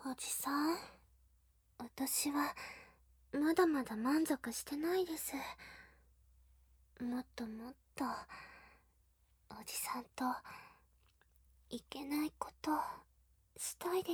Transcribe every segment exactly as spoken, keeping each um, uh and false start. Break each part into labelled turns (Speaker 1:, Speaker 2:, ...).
Speaker 1: おじさん、私はまだまだ満足してないです。もっともっとおじさんといけないことしたいです。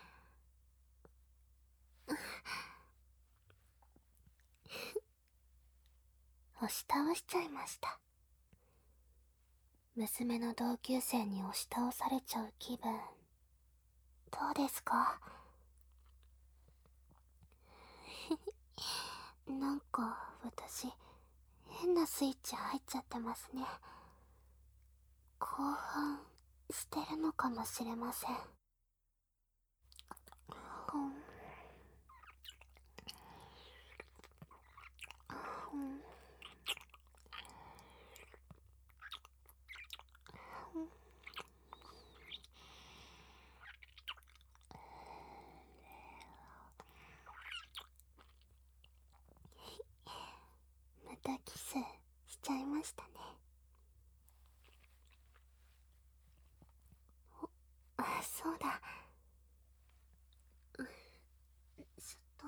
Speaker 1: 押し倒しちゃいました。娘の同級生に押し倒されちゃう気分、どうですか？なんか私変なスイッチ入っちゃってますね。興奮してるのかもしれません。うん、うん、うん。またキスしちゃいましたね。あ、そうだ。ちょっと、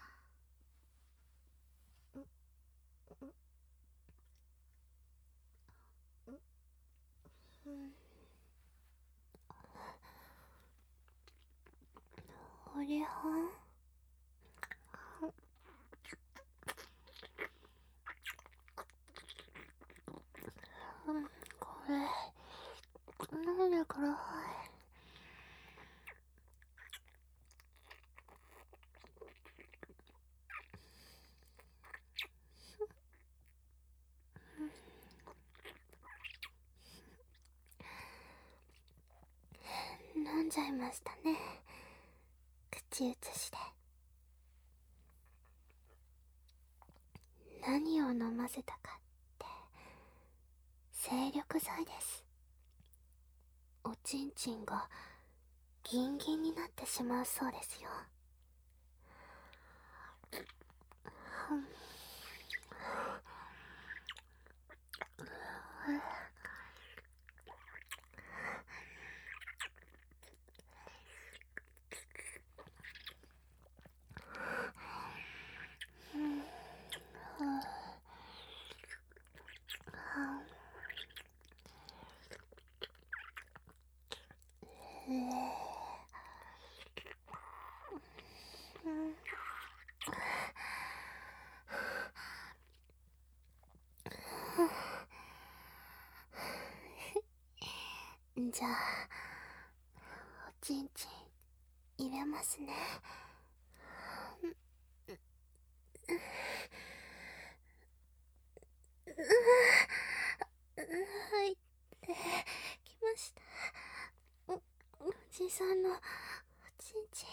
Speaker 1: うん、おりはん、うん、これなんでからはい。飲んじゃいましたね、口移しで。何を飲ませたかって精力剤です。おちんちんがギンギンになってしまうそうですよ。うん、うん、うん、じゃあおちんちん入れますね。はい、できました。お、おじさんのおちんちん、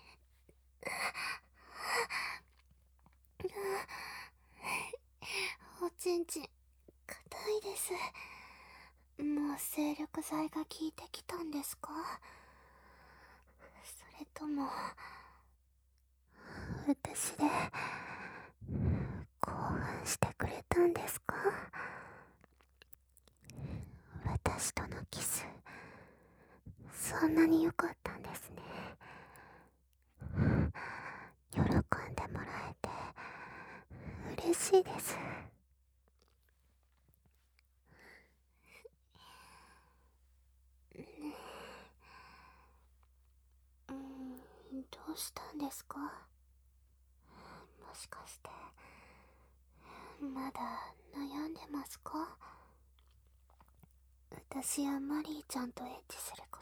Speaker 1: おちんちん硬いです。もう精力剤が効いてきたんですか？それとも私で興奮してくれたんですか？私とのキス、そんなに良かったんですね。喜んでもらえて嬉しいです。うん、どうしたんですか？もしかしてまだ悩んでますか？私やマリーちゃんとエッチすること。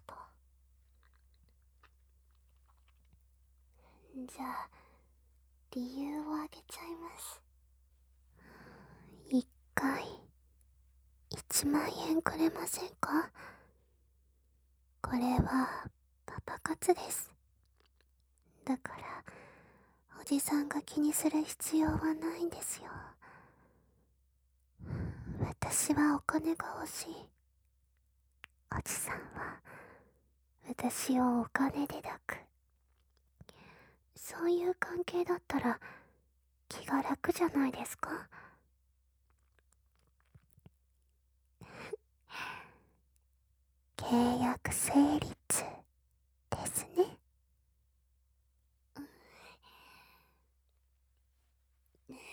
Speaker 1: じゃあ理由をあげちゃいます。一回いちまんえんくれませんか？これはパパ活です。だからおじさんが気にする必要はないんですよ。私はお金が欲しい。おじさんは私をお金で抱く。そういう関係だったら気が楽じゃないですか？契約成立ですね。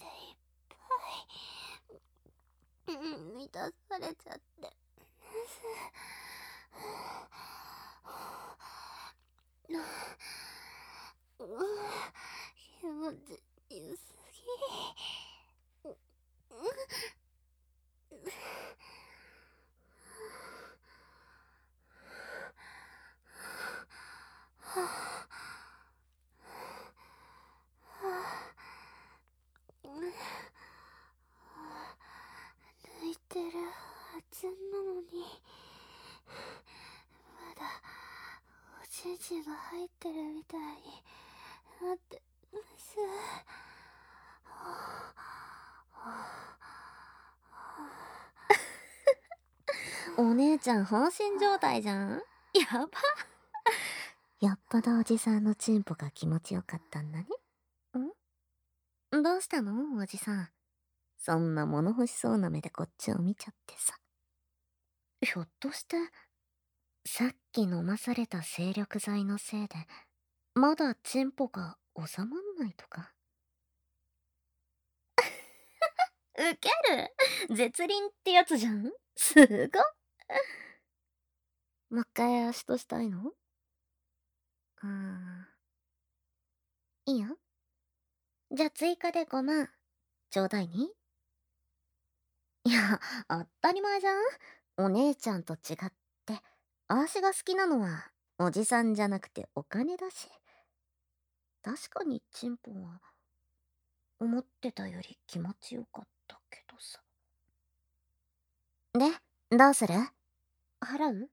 Speaker 1: ぱい、うん、満たされちゃって。うう気持ち良すぎ。う抜いてるはずなのに、まだおちんちんが入ってるみたいになってます。
Speaker 2: お姉ちゃん放心状態じゃん。やば。よっぽどおじさんのチンポが気持ちよかったんだね。んどうしたのおじさん。そんな物欲しそうな目でこっちを見ちゃってさ。ひょっとして、さっき飲まされた精力剤のせいで、まだチンポが収まんないとか。ウケる。絶倫ってやつじゃん。すごっ。もう一回足としたいの？うーん。いいよ。じゃあ追加でごまん、ちょうだいに。いや、当たり前じゃん。お姉ちゃんと違って、あーしが好きなのは、おじさんじゃなくてお金だし。確かにチンポは、思ってたより気持ちよかったけどさ。で、どうする？払う？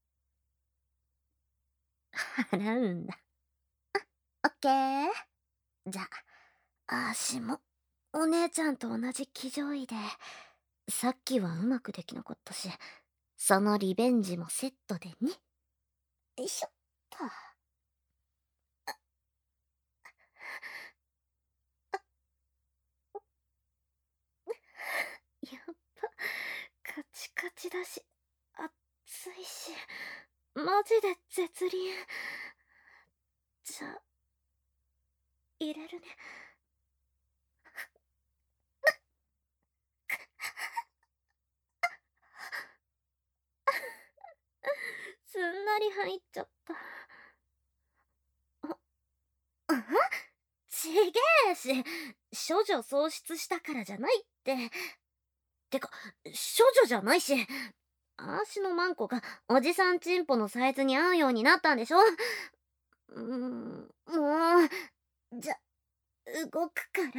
Speaker 2: 払うんだ。オッケー。じゃあ、あーしも、お姉ちゃんと同じ騎乗位で、さっきはうまくできなかったし、そのリベンジもセットでね。よいしょっと。やっぱ、カチカチだし、熱いし、マジで絶倫。じゃあ、入れるね。すんなり入っちゃった。あ、あちげえし、処女喪失したからじゃないって。てか、処女じゃないし、あーしのマンコがおじさんチンポのサイズに合うようになったんでしょ。うーん、もう、じゃ、動くから。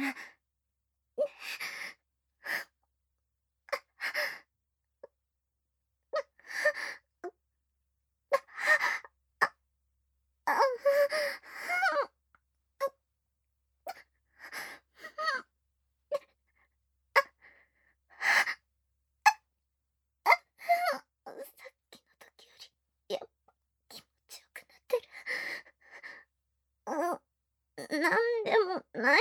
Speaker 2: あさっきの時より、やっぱ気持ちよくなってる。うん、なんでもない。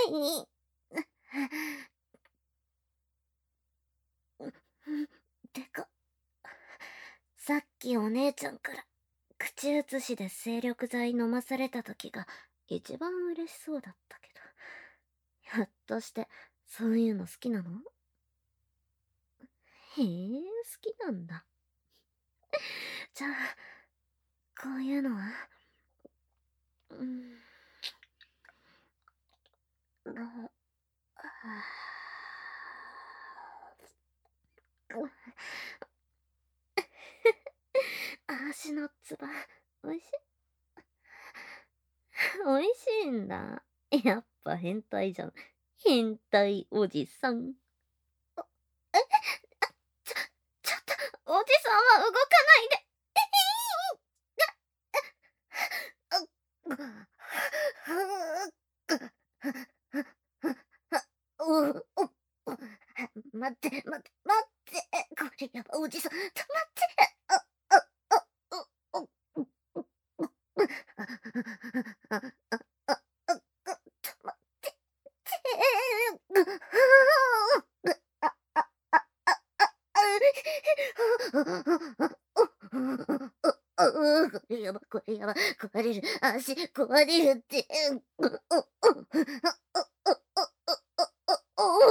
Speaker 2: てか、さっきお姉ちゃんから口移しで精力剤飲まされた時が一番嬉しそうだったけど、ひょっとしてそういうの好きなの？へえ、好きなんだ。じゃあ、こういうのは？うん。どう？あーしのつば、おいしい？おいしいんだ。やっぱ変態じゃん。変態おじさん。え、ちょ、ちょっと、おじさんは動かないで。待って、待って、待って。これやば、おじさん、止まって。これやば、これやば、壊れる、足壊れるって。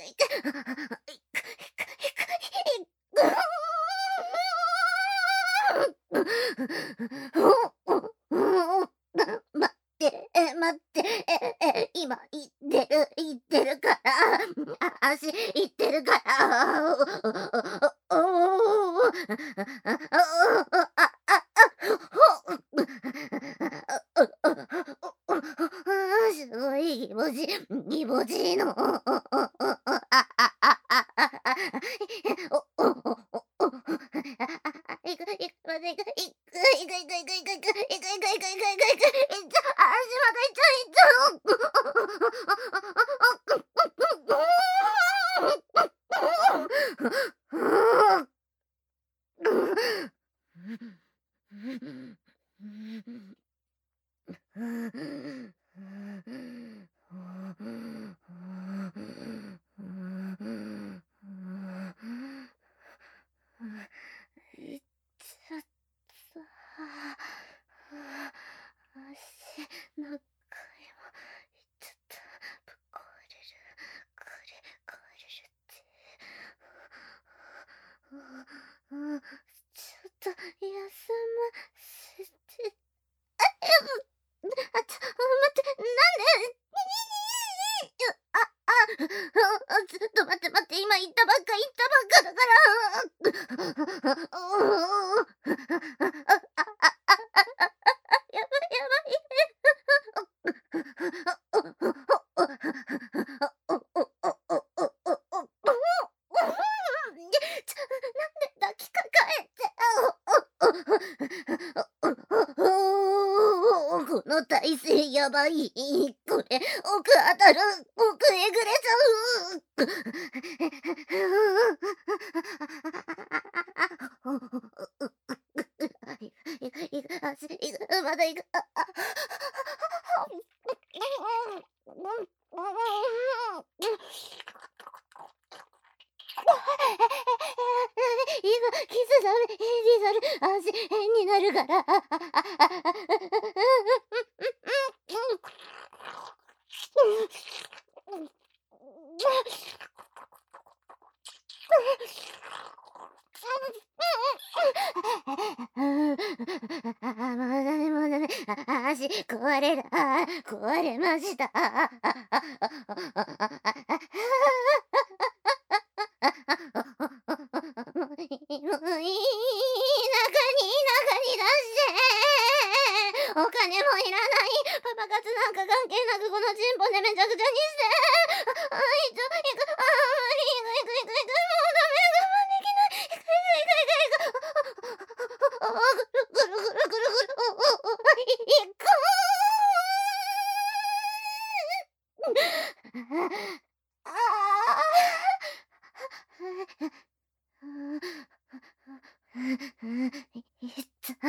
Speaker 2: 待って、え、待って、え、え、今言ってる、言ってるから、あ、足言ってるから、おおお、すごい気持ち、気持ちいいの。おおおおお、いくいくいくいくいくいくいくいくいくいくいくいくいくいくいくいくいくいく、いっちゃ、足またいっちゃういっちゃう。いっちゃった。足、何回もいっちゃった。ぶっ壊れる。くれ、壊れるって。うん、ちょっと休ませて。あ、え、あ、ちょ、待って、なんであ、あ、あ、ちょっと待って待って、今言ったばっか言ったばっかだから。あ、あ、あ、あ、あ、やばいやばい。ちょ、なんで抱きかかえて。この体勢やばい。これ、奥当たる。奥えぐれちゃう。いく、足、いく、まだいく。あ、あ、今、キスされ、になる、足、変になるから。あ、もうダメもうダメ。あ、足壊れる。あ、壊れました。もういい、もういい。中に、中に出して。お金もいらない。パパ活なんか関係なくこのチンポでめちゃくちゃにして。あ、いちょ、いく、あ、無理、いくいくいくいく。もうダメ、我慢できない。いくいくいくいくいく。あ、ぐるぐるぐるぐるぐる。お、お、お、いく。ああ。いった。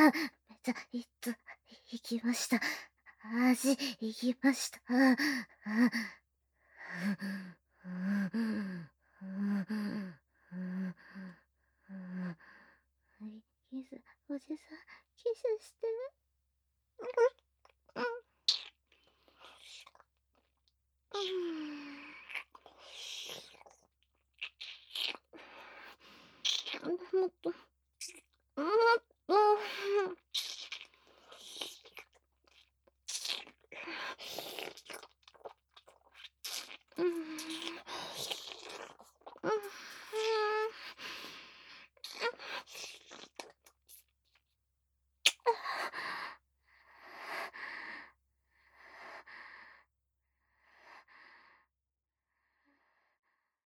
Speaker 2: めちゃ、いった。行きました。足、行きました。キス、おじさん、キスして。もっと、もっ